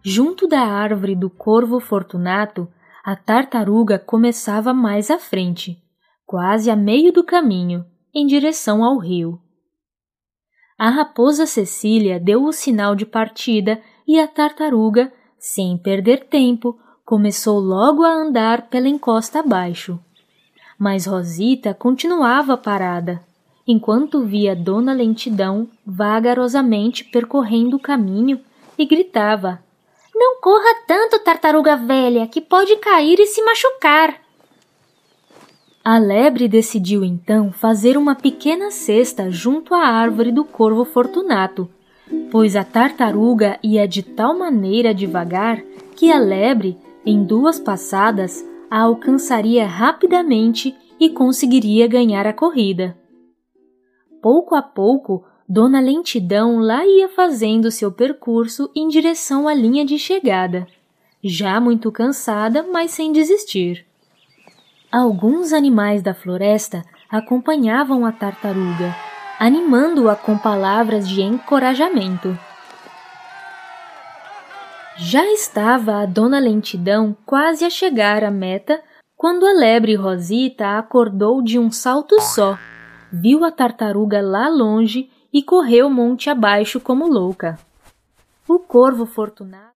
Junto da árvore do corvo Fortunato, a tartaruga começava mais à frente, quase a meio do caminho, em direção ao rio. A raposa Cecília deu o sinal de partida e a tartaruga, sem perder tempo, começou logo a andar pela encosta abaixo. Mas Rosita continuava parada, enquanto via Dona Lentidão vagarosamente percorrendo o caminho e gritava: "Não corra tanto, tartaruga velha, que pode cair e se machucar!" A lebre decidiu então fazer uma pequena cesta junto à árvore do corvo Fortunato, pois a tartaruga ia de tal maneira devagar que a lebre, em 2 passadas, a alcançaria rapidamente e conseguiria ganhar a corrida. Pouco a pouco, Dona Lentidão lá ia fazendo seu percurso em direção à linha de chegada, já muito cansada, mas sem desistir. Alguns animais da floresta acompanhavam a tartaruga, animando-a com palavras de encorajamento. Já estava a Dona Lentidão quase a chegar à meta quando a lebre Rosita acordou de um salto só, viu a tartaruga lá longe e correu monte abaixo como louca. O corvo Fortunato